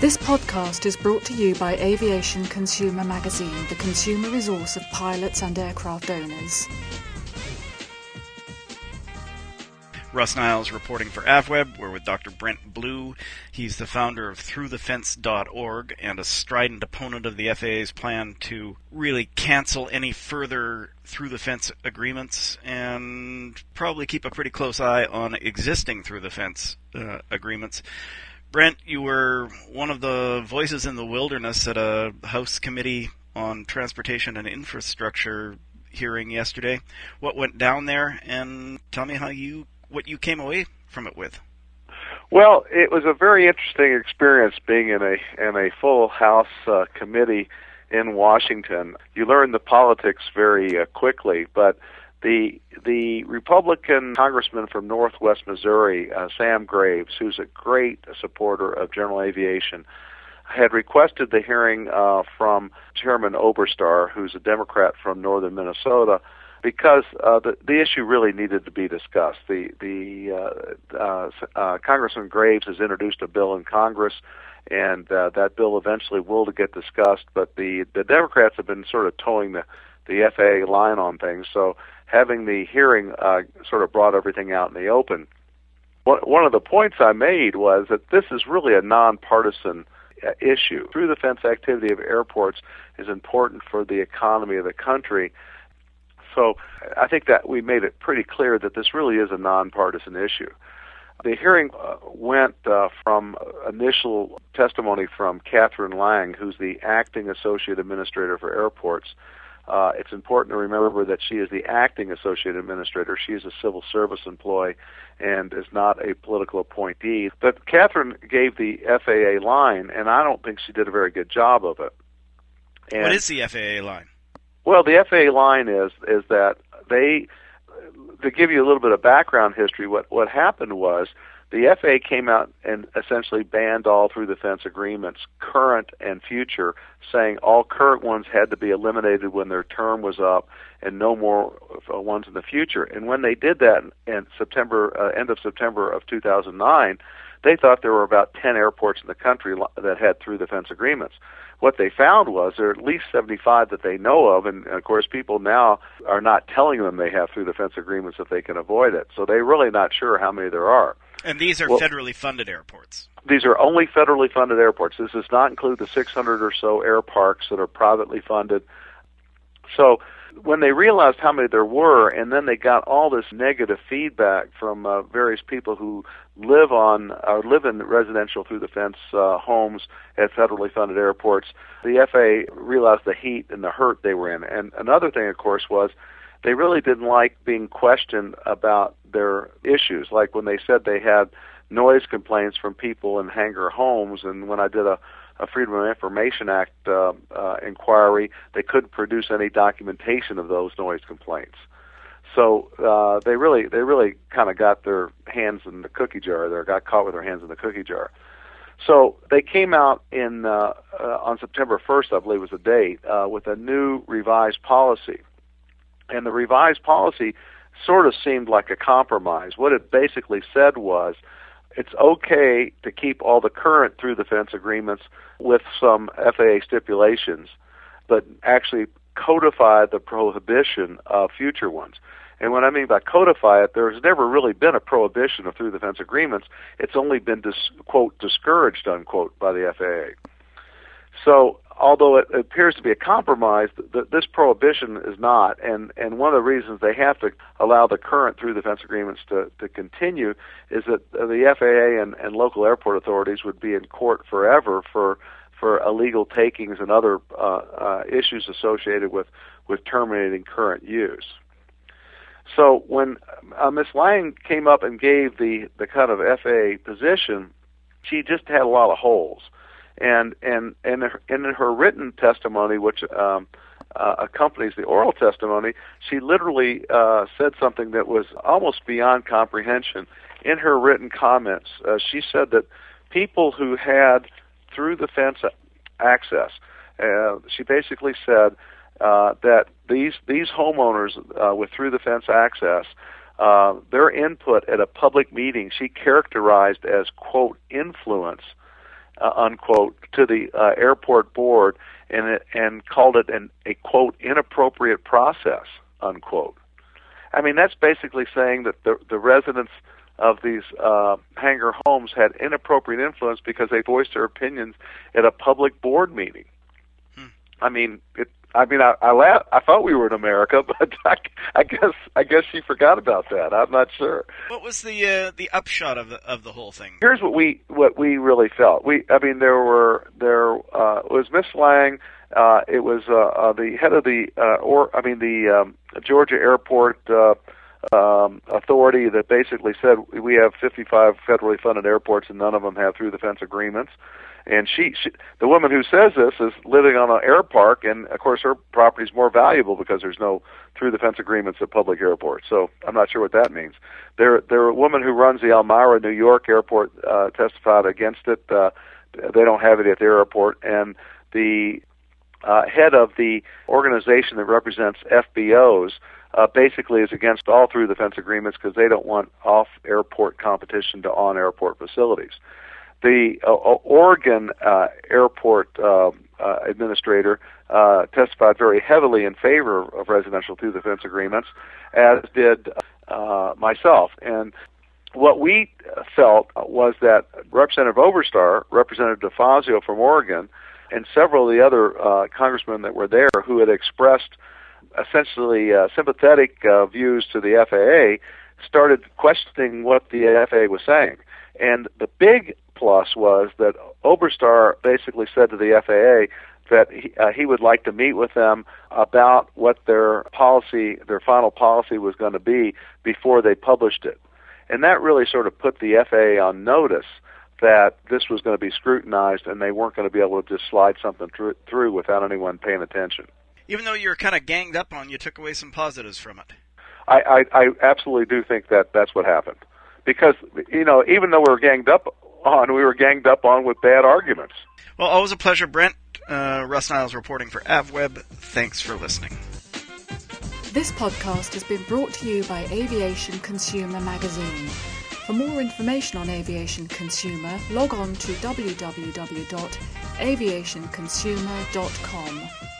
This podcast is brought to you by Aviation Consumer Magazine, the consumer resource of pilots and aircraft owners. Russ Niles reporting for AvWeb. We're with Dr. Brent Blue. He's the founder of ThroughTheFence.org and a strident opponent of the FAA's plan to really cancel any further through-the-fence agreements and probably keep a pretty close eye on existing through-the-fence agreements. Brent, you were one of the voices in the wilderness at a House Committee on Transportation and Infrastructure hearing yesterday. What went down there, and tell me what you came away from it with. Well, it was a very interesting experience being in a full House committee in Washington. You learn the politics very quickly, but the Republican congressman from Northwest Missouri, Sam Graves, who's a great supporter of general aviation, had requested the hearing from Chairman Oberstar, who's a Democrat from northern Minnesota, because the issue really needed to be discussed. Congressman Graves has introduced a bill in Congress, and that bill eventually will get discussed, but the Democrats have been sort of towing the FAA line on things, so having the hearing sort of brought everything out in the open. One of the points I made was that this is really a nonpartisan issue. Through-the-fence activity of airports is important for the economy of the country. So I think that we made it pretty clear that this really is a nonpartisan issue. The hearing went from initial testimony from Catherine Lang, who's the acting associate administrator for airports. It's important to remember that she is the acting associate administrator. She is a civil service employee and is not a political appointee. But Catherine gave the FAA line, and I don't think she did a very good job of it. And what is the FAA line? Well, the FAA line is that to give you a little bit of background history, what happened was the FAA came out and essentially banned all through-the-fence agreements, current and future, saying all current ones had to be eliminated when their term was up and no more ones in the future. And when they did that in end of September of 2009, they thought there were about 10 airports in the country that had through-the-fence agreements. What they found was there are at least 75 that they know of, and of course people now are not telling them they have through-the-fence agreements if they can avoid it. So they're really not sure how many there are. And these are federally funded airports? These are only federally funded airports. This does not include the 600 or so air parks that are privately funded. So when they realized how many there were, and then they got all this negative feedback from various people who live in residential through-the-fence homes at federally funded airports, the FAA realized the heat and the hurt they were in. And another thing, of course, was they really didn't like being questioned about their issues, like when they said they had noise complaints from people in hangar homes, and when I did a Freedom of Information Act inquiry, they couldn't produce any documentation of those noise complaints. So they really kind of got their hands in the cookie jar there, got caught with their hands in the cookie jar. So they came out on September 1st, I believe was the date, with a new revised policy. And the revised policy sort of seemed like a compromise. What it basically said was it's okay to keep all the current through-the-fence agreements with some FAA stipulations, but actually codify the prohibition of future ones. And what I mean by codify it, there's never really been a prohibition of through-the-fence agreements. It's only been, quote, discouraged, unquote, by the FAA. So although it appears to be a compromise, this prohibition is not, and one of the reasons they have to allow the current through-the-fence agreements to continue is that the FAA and local airport authorities would be in court forever for illegal takings and other issues associated with terminating current use. So when Ms. Lang came up and gave the kind of FAA position, she just had a lot of holes. And in her written testimony, which accompanies the oral testimony, she literally said something that was almost beyond comprehension. In her written comments, she said that people who had through-the-fence access, she basically said that these homeowners with through-the-fence access, their input at a public meeting, she characterized as, quote, influence, unquote, to the airport board and called it a, quote, inappropriate process, unquote. I mean, that's basically saying that the residents of these hangar homes had inappropriate influence because they voiced their opinions at a public board meeting. I mean, I laughed. I thought we were in America, but I guess she forgot about that. I'm not sure. What was the upshot of the whole thing? Here's what we really felt. There was Miss Lang. It was the head of the Georgia Airport Authority that basically said we have 55 federally funded airports and none of them have through the fence agreements. And she, the woman who says this, is living on an air park, and of course her property is more valuable because there's no through the fence agreements at public airports. So I'm not sure what that means. There a woman who runs the Elmira, New York airport testified against it. They don't have it at their airport, and the head of the organization that represents FBOs basically is against all through the fence agreements because they don't want off-airport competition to on-airport facilities. The Oregon airport administrator testified very heavily in favor of residential through the fence agreements, as did myself. And what we felt was that Representative Oberstar, Representative DeFazio from Oregon, and several of the other congressmen that were there who had expressed essentially sympathetic views to the FAA started questioning what the FAA was saying. And the big plus was that Oberstar basically said to the FAA that he would like to meet with them about what their final policy was going to be before they published it. And that really sort of put the FAA on notice that this was going to be scrutinized and they weren't going to be able to just slide something through without anyone paying attention. Even though you were kind of ganged up on, you took away some positives from it. I absolutely do think that that's what happened. Because, even though we were ganged up on with bad arguments. Well, always a pleasure, Brent. Russ Niles reporting for AvWeb. Thanks for listening. This podcast has been brought to you by Aviation Consumer Magazine. For more information on Aviation Consumer, log on to www.aviationconsumer.com.